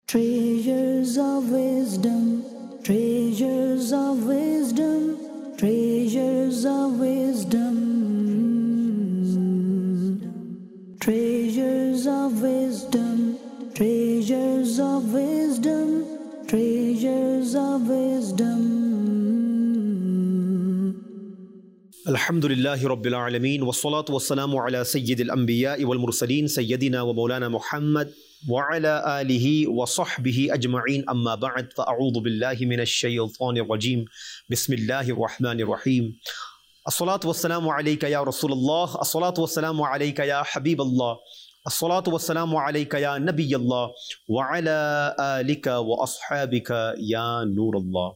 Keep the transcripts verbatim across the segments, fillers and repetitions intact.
Treasures of wisdom, treasures of wisdom, treasures of wisdom, treasures of wisdom, treasures of wisdom, treasures of wisdom. الحمدللہ رب العالمین والصلاة والسلام على سید الانبیاء والمرسلین سیدنا و مولانا محمد وعلى آلہ وصحبہ اجمعین اما بعد فاعوذ باللہ من الشیطان الرجیم بسم اللہ الرحمن الرحیم الصلاة والسلام علیک یا رسول اللہ الصلاة والسلام علیک یا حبیب اللہ الصلاة والسلام علیک یا نبی اللہ وعلى آلک واصحابک یا نور اللہ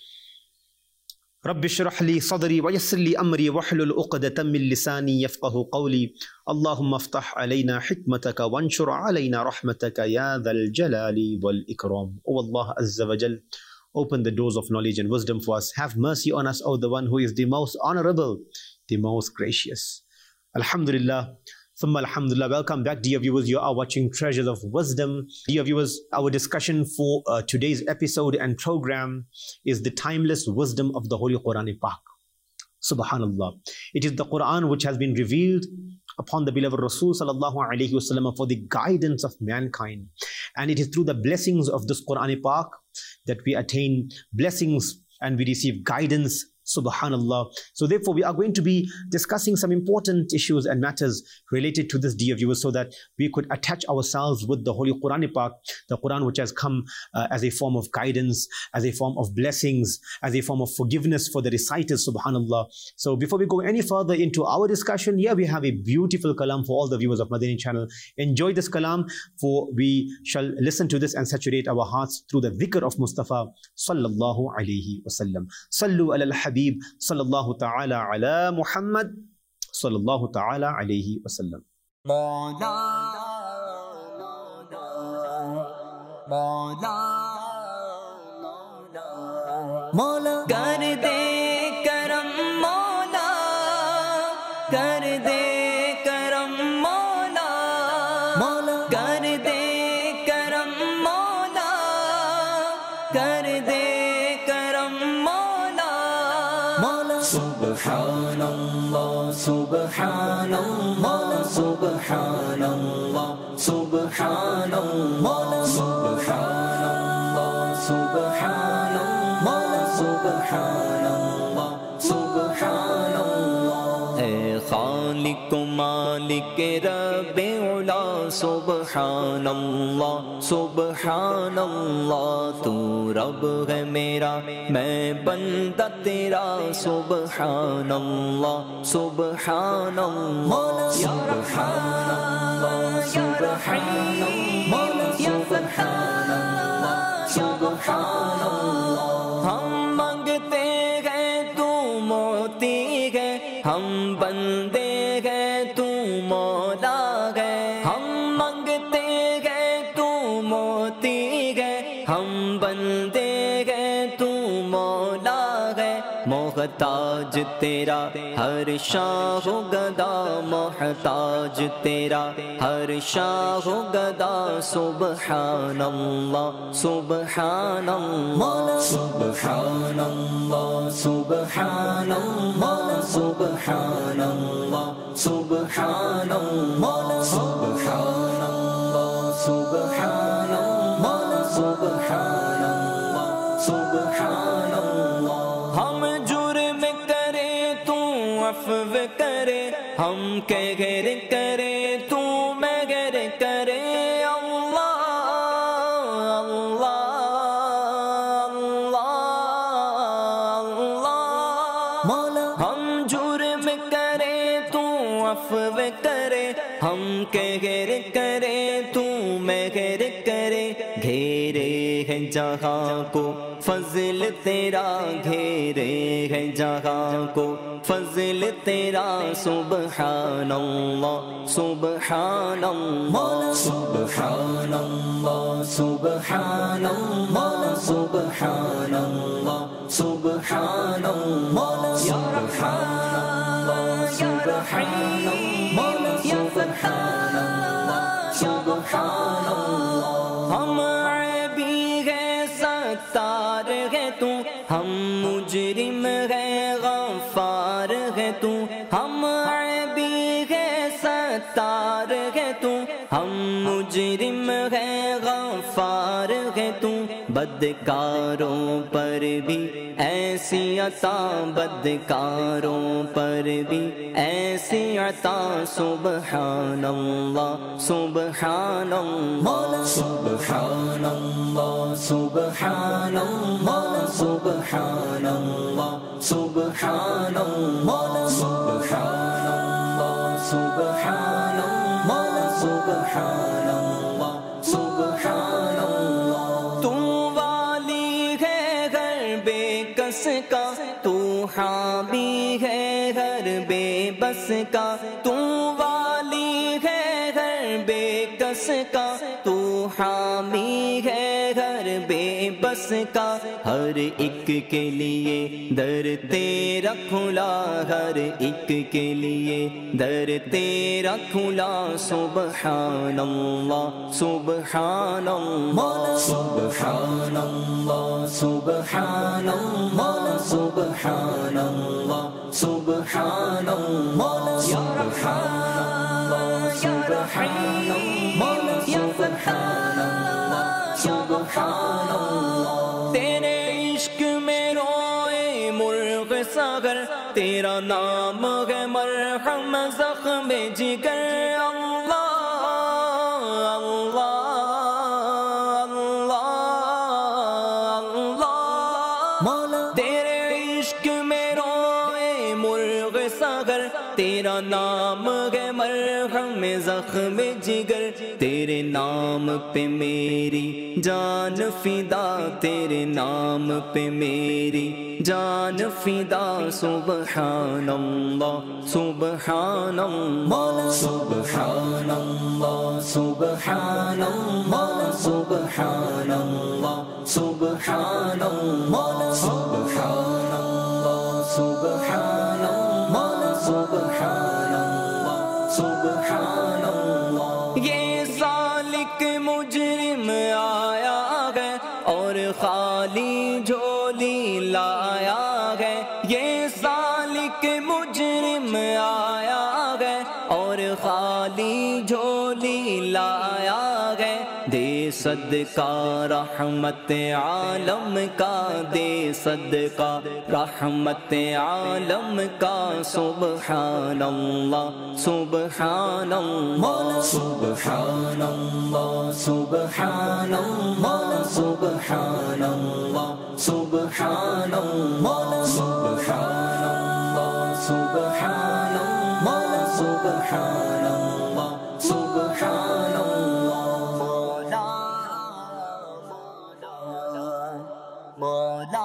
رب اشرح لي صدري ويسر لي امري واحلل عقدة من لساني يفقهوا قولي اللهم افتح علينا حكمتك وانشر علينا رحمتك يا ذا الجلال والاكرام. O Allah Azza wa Jal, open the doors of knowledge and wisdom for us. Have mercy on us, O the one who is the most honorable, the most gracious. Alhamdulillah. Thumma alhamdulillah. Welcome back, dear viewers. You are watching Treasures of Wisdom. Dear viewers, our discussion for uh, today's episode and program is the timeless wisdom of the Holy Quran Pak. Subhanallah. It is the Quran which has been revealed upon the beloved Rasul sallallahu alayhi wasallam for the guidance of mankind. And it is through the blessings of this Quran Pak that we attain blessings and we receive guidance. Subhanallah. So therefore we are going to be discussing some important issues and matters related to this, dear viewers, so that we could attach ourselves with the Holy Quran Pak, the Quran which has come uh, as a form of guidance, as a form of blessings, as a form of forgiveness for the reciters. Subhanallah. So before we go any further into our discussion, here we have a beautiful kalam for all the viewers of Madani channel. Enjoy this kalam, for we shall listen to this and saturate our hearts through the dhikr of Mustafa sallallahu alayhi wasallam. Sallu ala al-habib صلی اللہ تعالی علی محمد صلی اللہ تعالی علیہ وسلم. مولا مولا مولا مولا کر دے کرم مولا کر دے کرم مولا مولا کر دے کرم مولا کر دے کرم مولا سبحان اللہ سبحان اللہ سبحان اللہ سبحان اللہ سبحان اللہ سبحان اللہ سبحان اللہ سبحان اللہ. اے خالق مالک رب علا سبحان اللہ سبحان اللہ. تو رب ہے میرا میں بندہ تیرا سبحان اللہ سبحان اللہ سبحان اللہ سبحان اللہ سبحان اللہ سبحان اللہ. ہم مانگتے ہیں تو موتی ہے، ہم بندے ہیں تو مولا ہے. ہم مانگتے ہیں تو موتی ہے، ہم بندے ہیں تو مولا ہے. محتاج تیرا ہر شاہ و گدا محتاج تیرا ہر شاہ و گدا سبحان اللہ سبحان اللہ سبحان اللہ سبحان اللہ سبحان اللہ سبحان اللہ سبحان اللہ سبحان اللہ سبحان اللہ سبحان اللہ. ہم جرم کرے تو عفو کرے، ہم کہر کرے تو مگر کرے. اللہ اللہ اللہ اللہ مولا. ہم جرم کرے تو عفو کرے، ہم کہر کرے تو مگر کرے. گھیرے ہے جہاں کو فضل تیرا، گھیرے ہے جہاں کو فضل تیرا سبحان اللہ سبحان اللہ سبحان اللہ سبحان اللہ سبحان اللہ سبحان اللہ سبحان اللہ سبحان اللہ سبحان اللہ سبحان اللہ. ہم ستار ہے تو، ہم مجرم ہے غفار ہے تو، ہم عیبی ہے ستار ہے تو، ہم مجرم ہے غفار ہے تو، بدکاروں پر بھی ایسی عطا، بدکاروں پر بھی ایسی عطا، سبحان اللہ سبحان اللہ سبحان اللہ سبحان اللہ سبحان اللہ سبحان اللہ سبحان اللہ سبحان اللہ سبحان اللہ سبحان اللہ۔ تو والی ہے گھر بے کس کا، تو حامی ہے گھر بے بس کا، تو والی ہے گھر بے کس کا، تو حامی ہے گھر بے بس کا، ہر ایک کے لیے در تیرا کھلا، ہر ایک کے لیے در تیرا کھلا، سبحان اللہ سبحان اللہ سبحان اللہ سبحان اللہ سبحان اللہ سبحان اللہ سبحان اللہ سبحان اللہ سبحان اللہ سبحان اللہ۔ تیرے عشق میں روئے مرغ ساغر، تیرا نام ہے مرہم زخم جگر، اللہ اللہ اللہ اللہ۔ تیرے عشق میں روئے مرغ ساغر، تیرا نام ہے مرہم زخم جگر، تیرے نام پہ میری جان فدا، تیرے نام پہ میری جان فدا، سبحان اللہ سبحان اللہ سبحان اللہ سبحان اللہ سبحان اللہ سبحان اللہ سبحان اللہ سبحان اللہ سبحان اللہ سبحان اللہ۔ یہ سالک مجرم آیا ہے اور خالی جھولی لایا ہے، یہ سالک مجرم آیا ہے اور خالی جھولی لایا ہے، دے صدقہ رحمت عالم کا، دے صدقہ رحمت عالم کا، سبحان اللہ سبحان اللہ سبحان اللہ سبحان اللہ سبحان اللہ سبحان اللہ سبحان اللہ سبحان اللہ سبحان اللہ سبحان اللہ۔ مولا مولا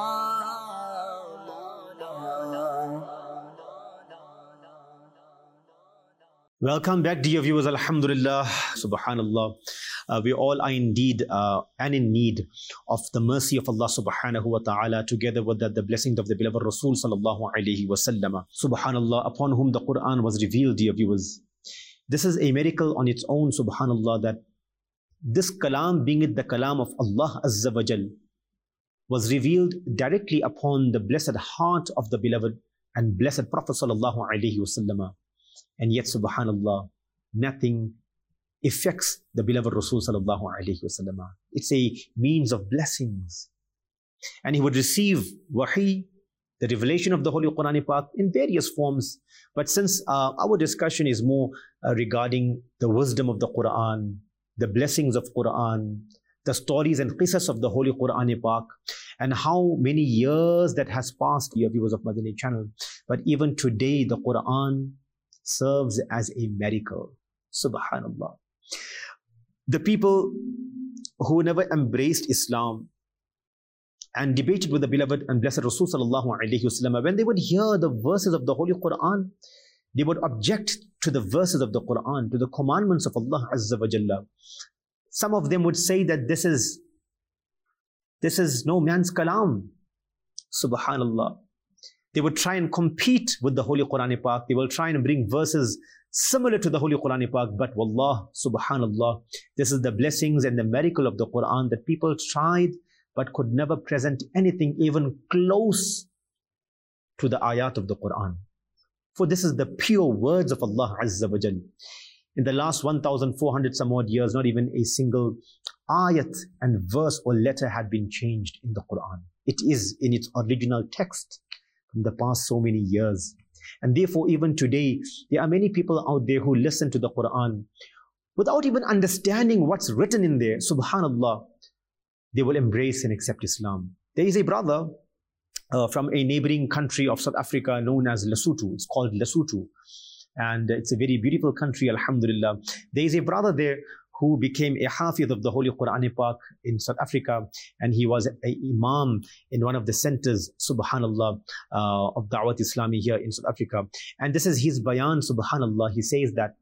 Welcome back, dear viewers. Alhamdulillah, subhanallah. Uh, we all are indeed uh, and in need of the mercy of Allah subhanahu wa ta'ala, together with the, the blessing of the beloved Rasul sallallahu alayhi wa sallam. Subhanallah, upon whom the Quran was revealed, dear viewers. This is a miracle on its own, subhanallah, that this kalam, being it the kalam of Allah azza wa jal, was revealed directly upon the blessed heart of the beloved and blessed Prophet sallallahu alayhi wa sallam. And yet, subhanallah, nothing affects the beloved Rasul sallallahu alayhi wa sallam. It's a means of blessings. And he would receive wahi, the revelation of the Holy Quran Pak, in various forms. But since uh, our discussion is more uh, regarding the wisdom of the Quran, the blessings of Quran, the stories and qisas of the Holy Quran Pak, and how many years that has passed, dear viewers of Madani channel. But even today, the Quran serves as a miracle. Subhanallah. The people who never embraced Islam and debated with the beloved and blessed Rasul sallallahu alayhi wasallam, when they would hear the verses of the Holy Quran, they would object to the verses of the Quran, to the commandments of Allah Azza wa Jalla. Some of them would say that this is, this is no man's kalam. Subhanallah. They would try and compete with the Holy Quran Pak. They will try and bring verses similar to the Holy Quran Pak. But wallah, subhanallah, this is the blessings and the miracle of the Quran, that people tried but could never present anything even close to the ayat of the Quran. For this is the pure words of Allah Azza wa Jal. In the last one thousand four hundred some odd years, not even a single ayat and verse or letter had been changed in the Quran. It is in its original text from the past so many years. And therefore, even today, there are many people out there who listen to the Quran without even understanding what's written in there. Subhanallah, they will embrace and accept Islam. There is a brother uh, from a neighboring country of South Africa known as Lesotho. It's called Lesotho. And it's a very beautiful country, alhamdulillah. There is a brother there who became a hafiz of the Holy Quran Pak in South Africa, and he was an imam in one of the centers, subhanallah, uh, of Da'wat Islami here in South Africa. And this is his bayan, subhanallah. He says that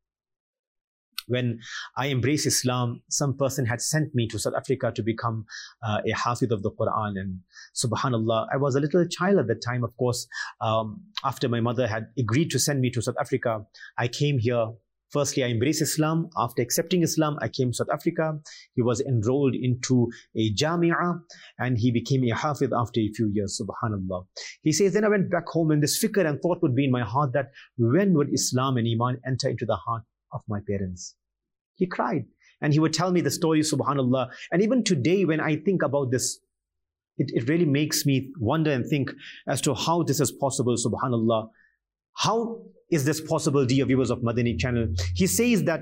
when I embraced Islam, some person had sent me to South Africa to become uh, a hafiz of the Quran. And subhanallah, I was a little child at the time, of course. Um, after my mother had agreed to send me to South Africa, I came here. Firstly, I embraced Islam. After accepting Islam, I came to South Africa. He was enrolled into a jamia and he became a hafiz after a few years, subhanallah. He says, then I went back home and this fikr and thought would be in my heart that when would Islam and Iman enter into the heart of my parents? He cried and he would tell me the story, subhanallah. And even today, when I think about this, it, it really makes me wonder and think as to how this is possible, subhanallah. How is this possible, dear viewers of Madani channel? He says that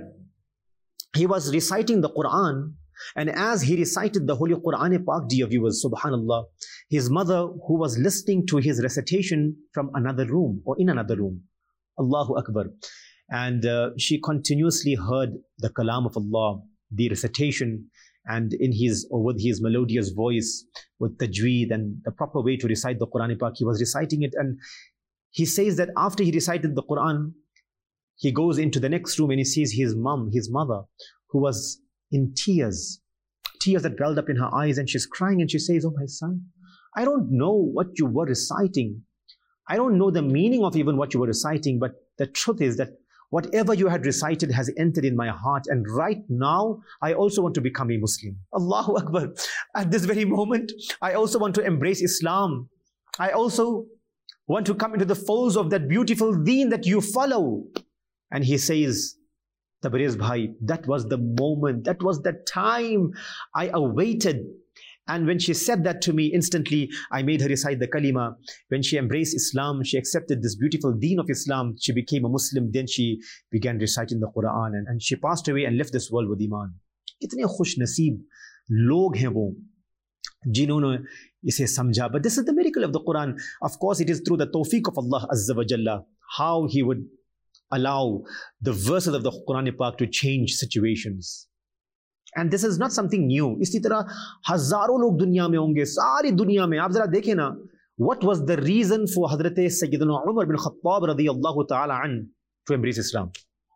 he was reciting the Quran, and as he recited the Holy Quran Pak, dear viewers, subhanallah, his mother, who was listening to his recitation from another room or in another room, Allahu Akbar, and uh, she continuously heard the kalam of Allah, the recitation, and in his or with his melodious voice, with tajweed and the proper way to recite the Quran Pak, he was reciting it. And he says that after he recited the Quran, he goes into the next room and he sees his mom, his mother, who was in tears, tears that welled up in her eyes, and she's crying and she says, oh my son, I don't know what you were reciting. I don't know the meaning of even what you were reciting, but the truth is that whatever you had recited has entered in my heart, and right now, I also want to become a Muslim. Allahu Akbar. At this very moment, I also want to embrace Islam. I also want to come into the folds of that beautiful deen that you follow. And he says, Tabriz Bhai, that was the moment, that was the time I awaited. And when she said that to me, instantly I made her recite the kalima. When she embraced Islam, she accepted this beautiful deen of Islam, she became a Muslim, then she began reciting the Quran, and, and she passed away and left this world with Iman. Kitne khush naseeb log hain wo, jinhone ise samjha. But this is the miracle of the Quran. Of course, it is through the tawfiq of Allah Azza wa Jalla, how He would allow the verses of the Quran Pak to change situations. And this is not something new. इसी तरह हजारों लोग दुनिया में होंगे, सारी दुनिया में. आप जरा देखें ना, what was the reason for Hazrat Sayyidina Umar bin Khattab radiyallahu ta'ala an to embrace Islam?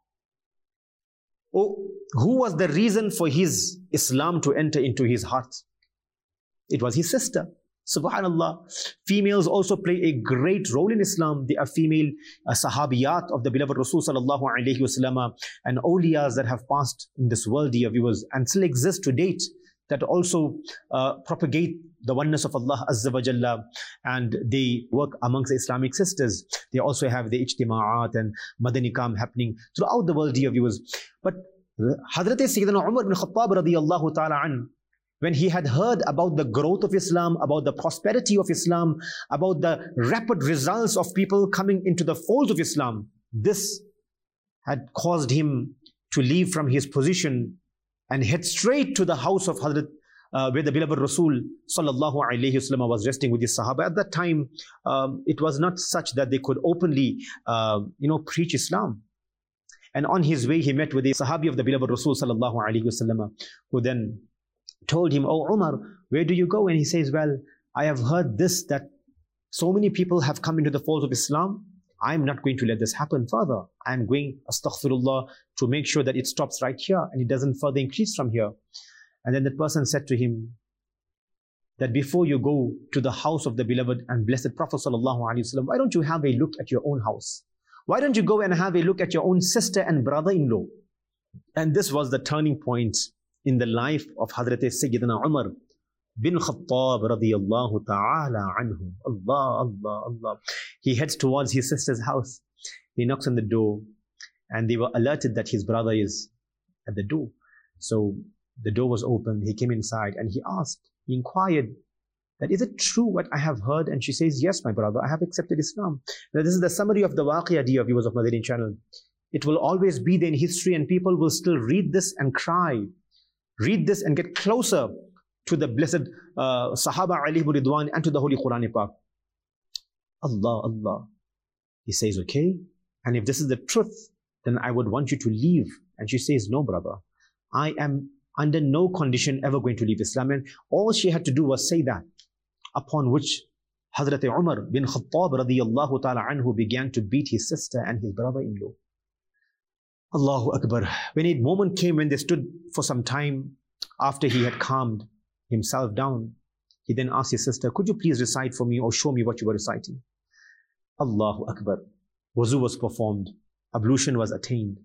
Oh, who was the reason for his Islam to enter into his heart? It was his sister. Subhanallah. Females also play a great role in Islam. They are female uh, sahabiyat of the beloved Rasul sallallahu alayhi wasallam, and awliyas that have passed in this world, dear viewers, and still exist to date, that also uh, propagate the oneness of Allah Azza wa Jalla, and they work amongst the Islamic sisters. They also have the ijtima'at and madani kam happening throughout the world, dear viewers. But Hazrat Sayyidina Umar bin Khattab radiyallahu ta'ala an, when he had heard about the growth of Islam, about the prosperity of Islam, about the rapid results of people coming into the folds of Islam, this had caused him to leave from his position and head straight to the house of Hazrat, uh, where the beloved Rasul sallallahu alayhi wasallam was resting with his Sahaba. At that time, um, it was not such that they could openly, uh, you know, preach Islam. And on his way, he met with a Sahabi of the beloved Rasul sallallahu alayhi wasallam, who then told him, oh Umar, where do you go? And he says, well, I have heard this, that so many people have come into the folds of Islam. I'm not going to let this happen further. I'm going, astaghfirullah, to make sure that it stops right here and it doesn't further increase from here. And then that person said to him that before you go to the house of the beloved and blessed Prophet sallallahu alaihi wasallam, why don't you have a look at your own house? Why don't you go and have a look at your own sister and brother-in-law? And this was the turning point in the life of Hazrat Sayyidina Umar bin Khattab radiyallahu ta'ala anhu. Allah, Allah, Allah. He heads towards his sister's house. He knocks on the door and they were alerted that his brother is at the door. So the door was opened. He came inside and he asked, he inquired that, is it true what I have heard? And she says, yes, my brother, I have accepted Islam. Now, this is the summary of the Waqia, dear viewers of Madani channel. It will always be there in history and people will still read this and cry. Read this and get closer to the blessed uh, Sahaba alayhi Ridwan and to the Holy Quran Pak. Allah, Allah. He says, okay. And if this is the truth, then I would want you to leave. And she says, no, brother. I am under no condition ever going to leave Islam. And all she had to do was say that. Upon which Hazrat Umar bin Khattab radiyallahu ta'ala anhu began to beat his sister and his brother-in-law. Allahu Akbar. When a moment came when they stood for some time after he had calmed himself down, he then asked his sister, could you please recite for me or show me what you were reciting? Allahu Akbar. Wuzu was performed. Ablution was attained.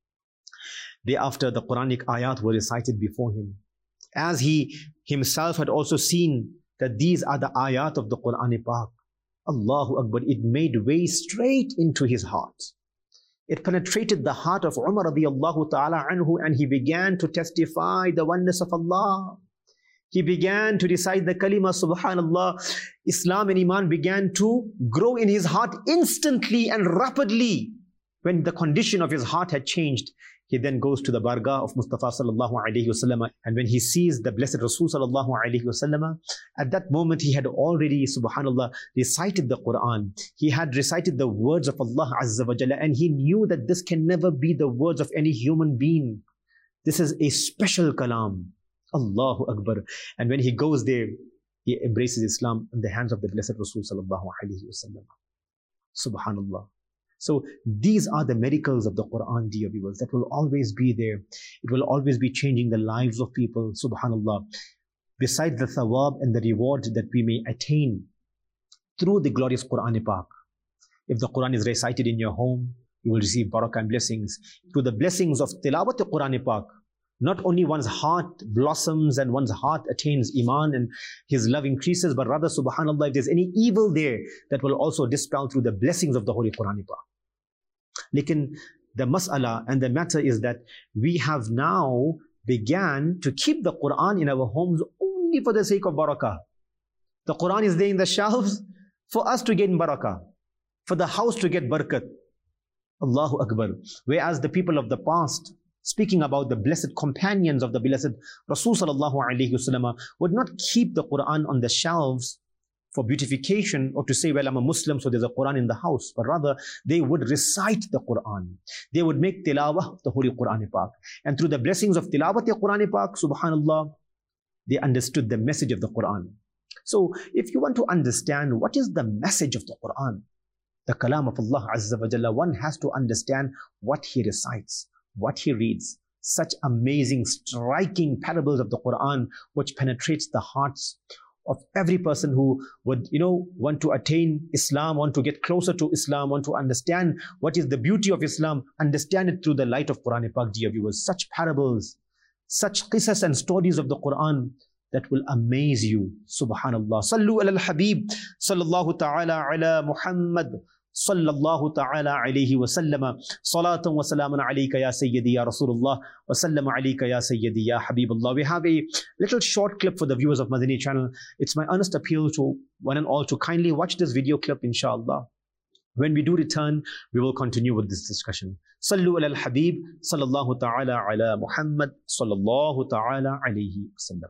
Thereafter, the Quranic ayat were recited before him. As he himself had also seen that these are the ayat of the Quran Pak. Allahu Akbar. It made way straight into his heart. It penetrated the heart of Umar radiyallahu ta'ala anhu and he began to testify the oneness of Allah. He began to recite the kalima subhanallah. Islam and Iman began to grow in his heart instantly and rapidly. When the condition of his heart had changed, he then goes to the bargah of Mustafa sallallahu alayhi wasallam, and when he sees the blessed Rasul sallallahu alayhi wasallam, at that moment he had already, subhanallah, recited the Quran. He had recited the words of Allah Azza wa Jalla, and he knew that this can never be the words of any human being. This is a special kalam. Allahu Akbar. And when he goes there, he embraces Islam in the hands of the blessed Rasul sallallahu alayhi wasallam. Subhanallah. So these are the miracles of the Quran, dear viewers, that will always be there. It will always be changing the lives of people, subhanallah. Besides the thawab and the reward that we may attain through the glorious Quran Pak. If the Quran is recited in your home, you will receive barakah and blessings. Through the blessings of tilawat Quran Pak, not only one's heart blossoms and one's heart attains Iman and his love increases, but rather, subhanallah, if there's any evil there, that will also dispel through the blessings of the Holy Quran Pak. Lekin the mas'ala and the matter is that we have now began to keep the Quran in our homes only for the sake of barakah. The Quran is there in the shelves for us to gain barakah, for the house to get barakat. Allahu Akbar. Whereas the people of the past, speaking about the blessed companions of the blessed Rasul sallallahu alayhi wasallam, would not keep the Quran on the shelves for beautification or to say, well, I'm a Muslim, so there's a Quran in the house. But rather, they would recite the Quran. They would make tilawah of the Holy Quran Pak. And through the blessings of tilawat Quran Pak, subhanallah, they understood the message of the Quran. So, if you want to understand what is the message of the Quran, the kalam of Allah Azza wa Jalla, one has to understand what he recites, what he reads. Such amazing, striking parables of the Quran, which penetrates the hearts of every person who would, you know, want to attain Islam, want to get closer to Islam, want to understand what is the beauty of Islam, understand it through the light of Quran Pak, dear viewers. Such parables, such qisas and stories of the Quran that will amaze you. Subhanallah. Sallu ala al-Habib, sallallahu ta'ala ala Muhammad, sallallahu ta'ala alayhi wa sallama, salatan wa salaman alayka ya Sayyidi ya Rasulullah, wa sallama alayka ya Sayyidi ya Habibullah. We have a little short clip for the viewers of Madani channel. It's my earnest appeal to one and all to kindly watch this video clip, inshallah. When we do return, we will continue with this discussion. Sallu ala al-Habib, sallallahu ta'ala ala Muhammad, sallallahu ta'ala alayhi wa sallam.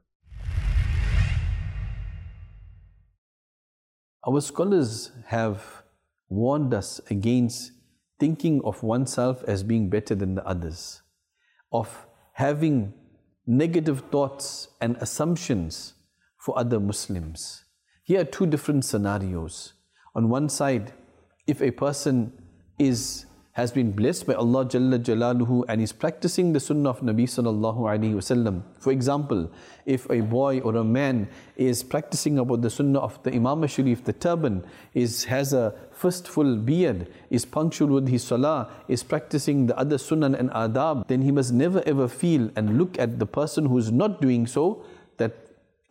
Our scholars have warned us against thinking of oneself as being better than the others, of having negative thoughts and assumptions for other Muslims. Here are two different scenarios. On one side, if a person is has been blessed by Allah Jalla Jalaluhu and is practicing the sunnah of Nabi Sallallahu Alaihi Wasallam. For example, if a boy or a man is practicing about the sunnah of the Imam Sharif, the turban, is has a fistful beard, is punctual with his salah, is practicing the other sunnah and adab, then he must never ever feel and look at the person who is not doing so that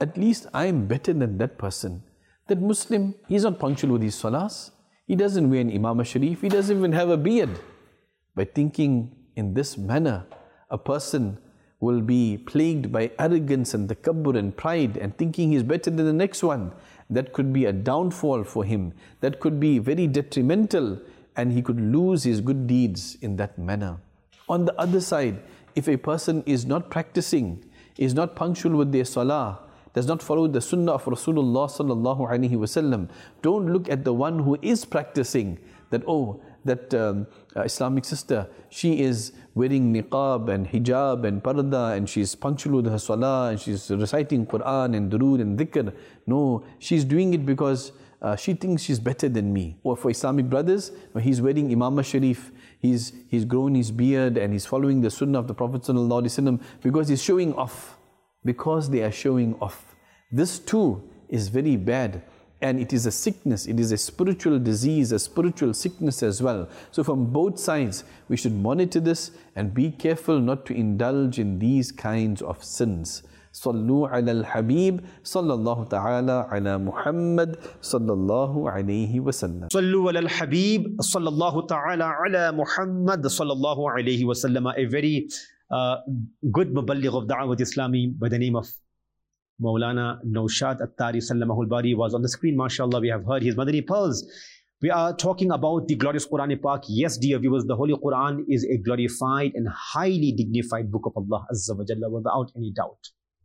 at least I'm better than that person. That Muslim, he's not punctual with his salahs. He doesn't wear an Imam Sharif. He doesn't even have a beard. By thinking in this manner, a person will be plagued by arrogance and takabbur and pride and thinking he's better than the next one. That could be a downfall for him. That could be very detrimental, and he could lose his good deeds in that manner. On the other side, if a person is not practicing, is not punctual with their salah, does not follow the sunnah of Rasulullah sallallahu alaihi wasallam, don't look at the one who is practicing that, oh, that um, uh, Islamic sister, she is wearing niqab and hijab and parda and she's punctual with her salah and she's reciting Quran and durood and dhikr. No, she's doing it because uh, she thinks she's better than me. Or for Islamic brothers, he's wearing Imam Sharif, he's, he's grown his beard and he's following the sunnah of the Prophet sallallahu alaihi wasallam because he's showing off. Because they are showing off. This too is very bad. And it is a sickness, it is a spiritual disease, a spiritual sickness as well. So from both sides, we should monitor this and be careful not to indulge in these kinds of sins. Sallu ala al-Habib, sallallahu ta'ala ala Muhammad, sallallahu alayhi wa sallam. Sallu ala al-Habib, sallallahu ta'ala ala Muhammad, sallallahu alayhi wa sallam. A very uh, good muballigh of Da'wat Islami by the name of Maulana Naushad Attari Sallamahul Bari was on the screen. MashaAllah, we have heard his Madani pearls. We are talking about the glorious Quran Pak. Yes, dear viewers, the Holy Quran is a glorified and highly dignified book of Allah Azza wa Jalla, without any doubt.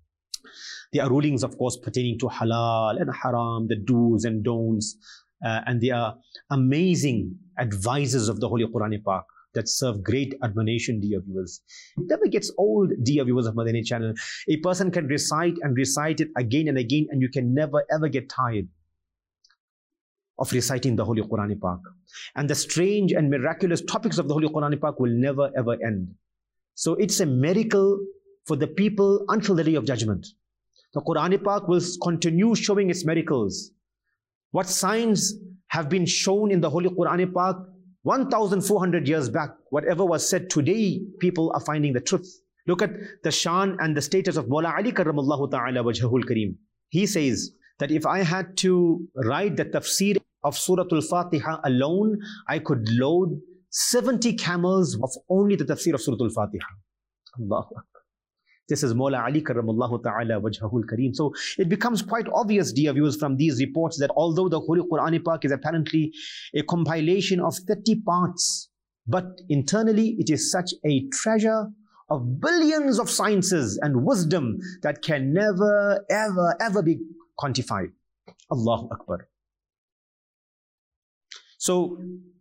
There are rulings, of course, pertaining to halal and haram, the do's and don'ts, uh, and there are amazing advices of the Holy Quran Pak that serve great admonition, dear viewers. It never gets old, dear viewers of Madani channel. A person can recite and recite it again and again, and you can never ever get tired of reciting the Holy Quran Pak. And the strange and miraculous topics of the Holy Quran Pak will never ever end. So it's a miracle for the people until the day of judgment. The Quran Pak will continue showing its miracles. What signs have been shown in the Holy Quran Pak one thousand four hundred years back, whatever was said today, people are finding the truth. Look at the shan and the status of Mawla Ali Karramallahu Ta'ala Wajhahul Kareem. He says that if I had to write the tafsir of Surah Al-Fatiha alone, I could load seventy camels of only the tafsir of Surah Al-Fatiha. Allahu Akbar. This is Mawla Ali Karramallahu Ta'ala Wajhahul Kareem. So it becomes quite obvious, dear viewers, from these reports that although the Holy Quran Pak is apparently a compilation of thirty parts, but internally it is such a treasure of billions of sciences and wisdom that can never, ever, ever be quantified. Allahu Akbar. So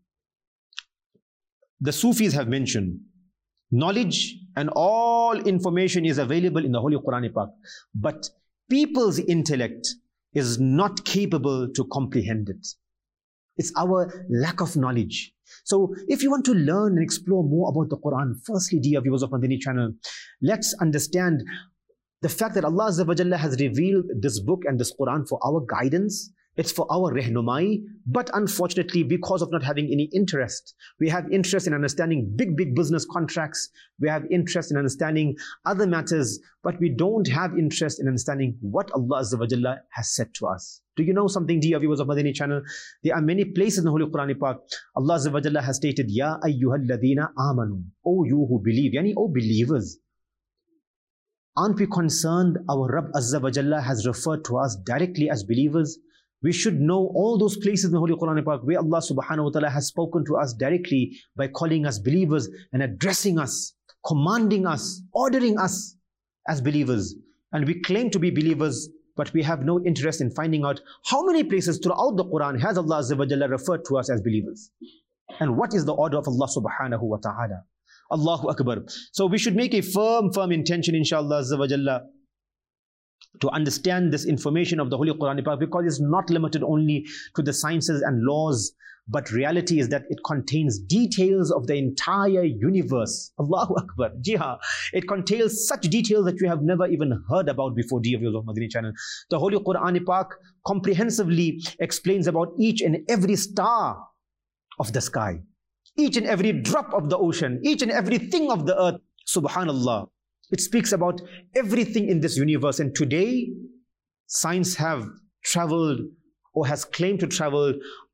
the Sufis have mentioned knowledge and all information is available in the Holy Quran Pak, but people's intellect is not capable to comprehend it. It's our lack of knowledge. So if you want to learn and explore more about the Quran, firstly, dear viewers of Madani channel, let's understand the fact that Allah Azza wa Jalla has revealed this book and this Quran for our guidance. It's for our rehnumai, but unfortunately, because of not having any interest, we have interest in understanding big, big business contracts. We have interest in understanding other matters, but we don't have interest in understanding what Allah Azza wa Jalla has said to us. Do you know something, dear viewers of Madani channel? There are many places in the Holy Quran Pak. Allah Azza wa Jalla has stated, Ya ayyuhal ladhina amanu, O you who believe, yani O believers. Aren't we concerned our Rabb Azza wa Jalla has referred to us directly as believers? We should know all those places in the Holy Quran Pak where Allah subhanahu wa ta'ala has spoken to us directly by calling us believers and addressing us, commanding us, ordering us as believers. And we claim to be believers, but we have no interest in finding out how many places throughout the Quran has Allah Azza wa Jalla referred to us as believers. And what is the order of Allah subhanahu wa ta'ala? Allahu Akbar. So we should make a firm, firm intention, inshallah Azza wa Jalla, to understand this information of the Holy Quran Pak, because it's not limited only to the sciences and laws, but reality is that it contains details of the entire universe. Allahu Akbar. Jiha. It contains such details that you have never even heard about before, dear viewers of Madani channel. The Holy Quran Pak comprehensively explains about each and every star of the sky, each and every drop of the ocean, each and everything of the earth. Subhanallah. It speaks about everything in this universe. And today, science have traveled or has claimed to travel,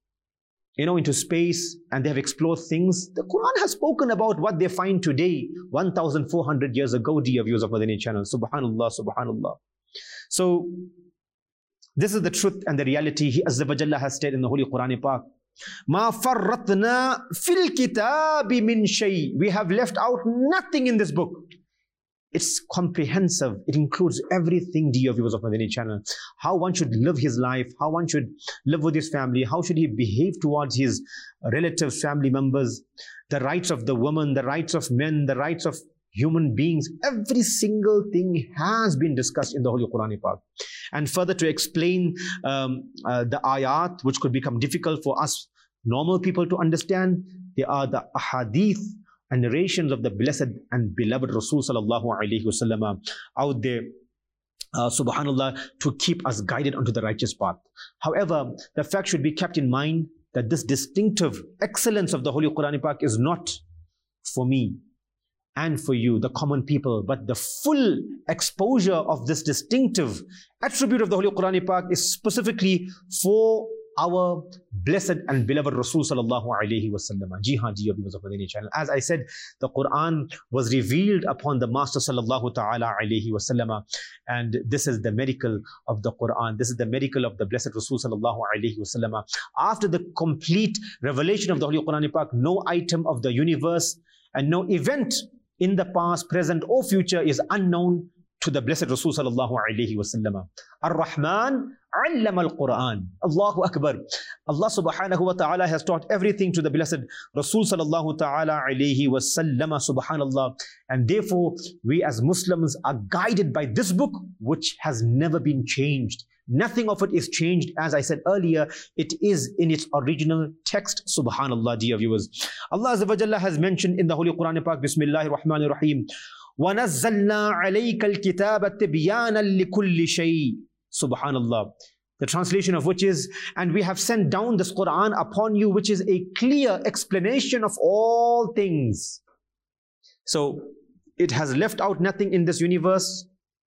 you know, into space, and they have explored things. The Quran has spoken about what they find today, one thousand four hundred years ago, dear viewers of Madani channel. Subhanallah, subhanallah. So, this is the truth and the reality. He Azza wa Jalla has said in the Holy Quran Pak, Ma farratna fil kitabi min shay. We have left out nothing in this book. It's comprehensive. It includes everything, dear viewers of Madani channel. How one should live his life, how one should live with his family, how should he behave towards his relatives, family members, the rights of the woman, the rights of men, the rights of human beings. Every single thing has been discussed in the Holy Quran Pak. And further, to explain um, uh, the ayat, which could become difficult for us normal people to understand, they are the ahadith and narrations of the blessed and beloved Rasul sallallahu alaihi wasallam out there, uh, subhanallah, to keep us guided onto the righteous path. However, the fact should be kept in mind that this distinctive excellence of the Holy Quran Pak is not for me and for you, the common people, but the full exposure of this distinctive attribute of the Holy Quran Pak is specifically for our blessed and beloved Rasul sallallahu alaihi wasallam. Jihad, dear viewers of Madani channel. As I said, the Quran was revealed upon the Master sallallahu ta'ala alaihi wasallam, and this is the miracle of the Quran. This is the miracle of the blessed Rasul sallallahu alaihi wasallam. After the complete revelation of the Holy Quran Pak, no item of the universe and no event in the past, present or future is unknown to the blessed Rasul sallallahu alaihi wasallam. Ar-Rahman allama al-Quran. Allahu Akbar. Allah subhanahu wa ta'ala has taught everything to the blessed Rasul sallallahu ta'ala alaihi wasallam, subhanallah. And therefore, we as Muslims are guided by this book, which has never been changed. Nothing of it is changed. As I said earlier, it is in its original text, subhanallah, dear viewers. Allah Azza wa Jalla has mentioned in the Holy Quran Pak, Bismillahir Rahmanir Rahim, وَنَزَّلْنَا عَلَيْكَ الْكِتَابَ تِبْيَانًا لِكُلِّ شَيْءٍ. Subhanallah. The translation of which is, and we have sent down this Quran upon you, which is a clear explanation of all things. So, it has left out nothing in this universe.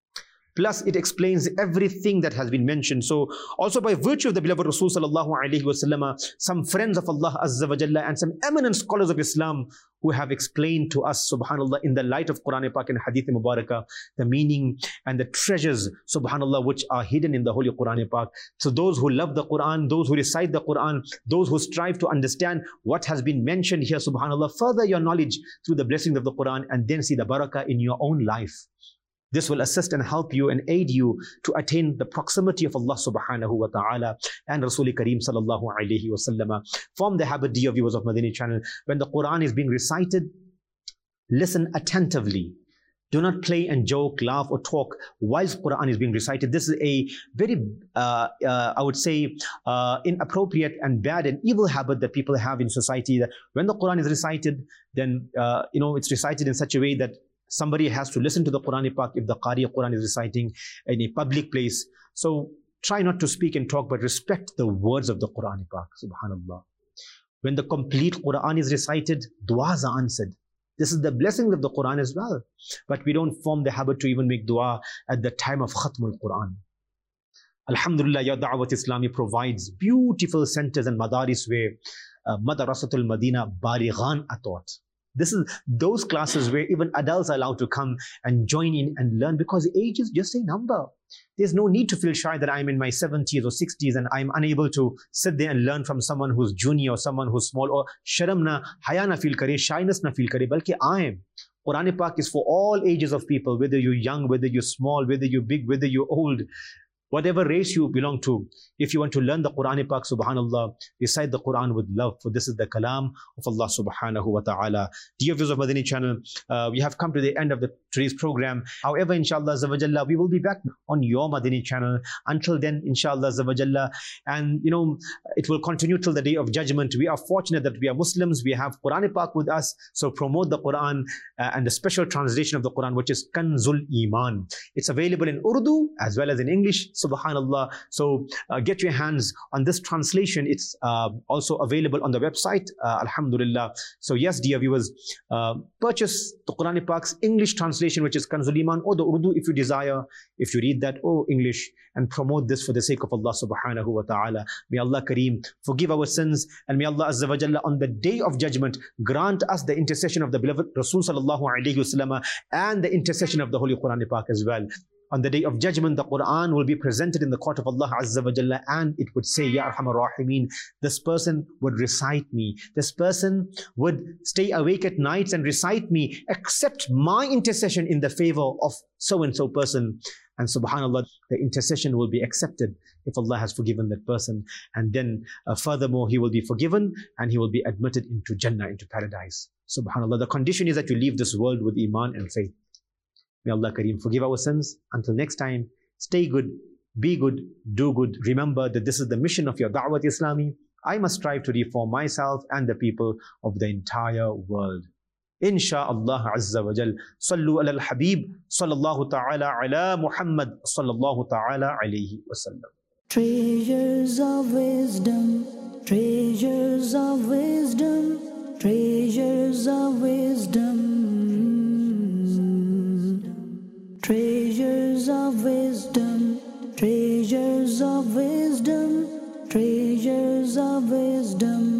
Plus, it explains everything that has been mentioned. So, also by virtue of the beloved Rasul sallallahu alaihi wasallam, some friends of Allah Azza wa Jalla and some eminent scholars of Islam who have explained to us, subhanallah, in the light of Quran Pak and Hadith Mubarakah, the meaning and the treasures, subhanallah, which are hidden in the Holy Quran Pak. So those who love the Quran, those who recite the Quran, those who strive to understand what has been mentioned here, subhanallah, further your knowledge through the blessings of the Quran and then see the barakah in your own life. This will assist and help you and aid you to attain the proximity of Allah subhanahu wa ta'ala and Rasul Kareem sallallahu alayhi wa sallam. Form the habit, dear viewers of Madani channel, when the Quran is being recited, listen attentively. Do not play and joke, laugh or talk whilst Quran is being recited. This is a very, uh, uh, I would say, uh, inappropriate and bad and evil habit that people have in society, that when the Quran is recited, then, uh, you know, it's recited in such a way that somebody has to listen to the Quran Pak if the Qari Quran is reciting in a public place. So try not to speak and talk, but respect the words of the Quran Pak, subhanallah. When the complete Quran is recited, du'as are answered. This is the blessings of the Quran as well. But we don't form the habit to even make dua at the time of Khatmul Quran. Alhamdulillah, Ya Da'wat Islami provides beautiful centers and madaris where uh, Madarasatul Madina Balighan are taught. This is those classes where even adults are allowed to come and join in and learn, because age is just a number. There's no need to feel shy that I'm in my seventies or sixties and I'm unable to sit there and learn from someone who's junior or someone who's small, or sharam na, haya na feel kare, shyness na feel kare, balki I am. Quran Pak is for all ages of people, whether you're young, whether you're small, whether you're big, whether you're old. Whatever race you belong to, if you want to learn the Quran Pak, subhanallah, recite the Quran with love, for this is the kalam of Allah subhanahu wa ta'ala. Dear viewers of Madani channel, uh, we have come to the end of the today's program. However, inshallah Azza we will be back on your Madani channel. Until then, inshallah Azza, and you know, it will continue till the day of judgment. We are fortunate that we are Muslims, we have Quran Pak with us, so promote the Quran uh, and the special translation of the Quran, which is Kanzul Iman. It's available in Urdu as well as in English. subhanallah. So uh, get your hands on this translation. It's uh, also available on the website, uh, alhamdulillah. So yes, dear viewers, uh, purchase the Quran Pak's English translation, which is Kanzul Iman, or the Urdu if you desire. If you read that, or English, and promote this for the sake of Allah subhanahu wa ta'ala. May Allah Kareem forgive our sins, and may Allah Azza wa Jalla on the day of judgment grant us the intercession of the beloved Rasul sallallahu alayhi wasallam and the intercession of the Holy Quran Pak as well. On the day of judgment, the Quran will be presented in the court of Allah Azza wa Jalla, and it would say, Ya Arhamar Rahimin, this person would recite me, this person would stay awake at nights and recite me, accept my intercession in the favor of so-and-so person. And subhanallah, the intercession will be accepted if Allah has forgiven that person. And then uh, furthermore, he will be forgiven and he will be admitted into Jannah, into paradise. Subhanallah, the condition is that you leave this world with Iman and faith. May Allah Kareem forgive our sins. Until next time, stay good, be good, do good. Remember that this is the mission of your Da'wat Islami. I must strive to reform myself and the people of the entire world. Insha'Allah Azza wa Jal. Sallu ala al-Habib, sallallahu ta'ala ala Muhammad, sallallahu ta'ala alayhi wa sallam. Treasures of wisdom, treasures of wisdom, treasures of wisdom. Treasures of wisdom, treasures of wisdom, treasures of wisdom.